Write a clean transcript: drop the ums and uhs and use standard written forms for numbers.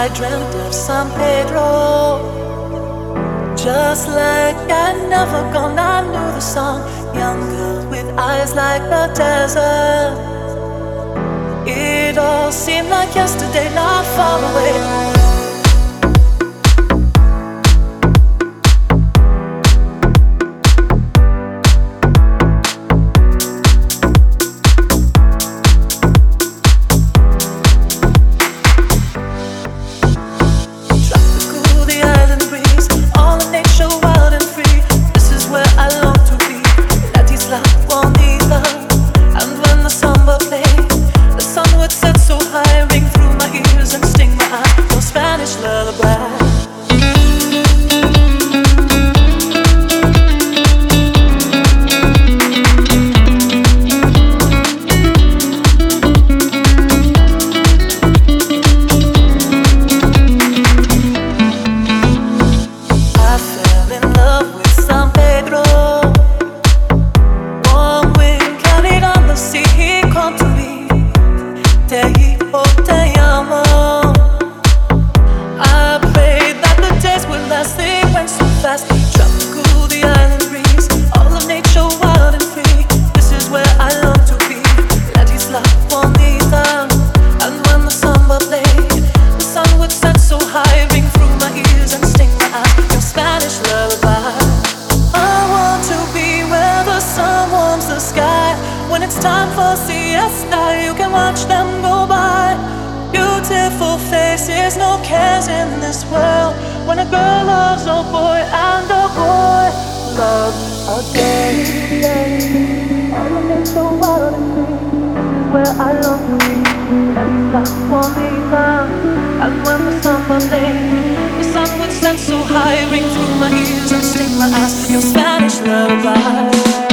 I dreamt of San Pedro. Just like I'd never gone, I knew the song. Young girl with eyes like the desert. It all seemed like yesterday, not far away. When it's time for siesta, you can watch them go by. Beautiful faces, no cares in this world. When a girl loves a boy and a boy loves a girl. All of it's so wild and free. This is where I long to be. And I won't be found. And when the summer late, the sun would set so high, ring through my ears and sting my eyes. Your Spanish lullaby.